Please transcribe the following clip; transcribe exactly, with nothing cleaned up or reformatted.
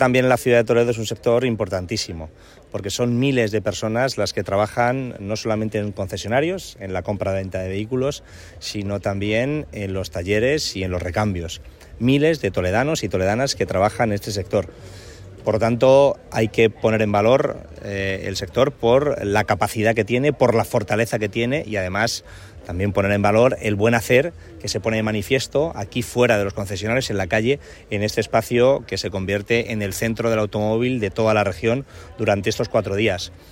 También la ciudad de Toledo es un sector importantísimo, porque son miles de personas las que trabajan no solamente en concesionarios, en la compra-venta de vehículos, sino también en los talleres y en los recambios. Miles de toledanos y toledanas que trabajan en este sector. Por lo tanto, hay que poner en valor eh, el sector por la capacidad que tiene, por la fortaleza que tiene y además también poner en valor el buen hacer que se pone de manifiesto aquí fuera de los concesionarios, en la calle, en este espacio que se convierte en el centro del automóvil de toda la región durante estos cuatro días.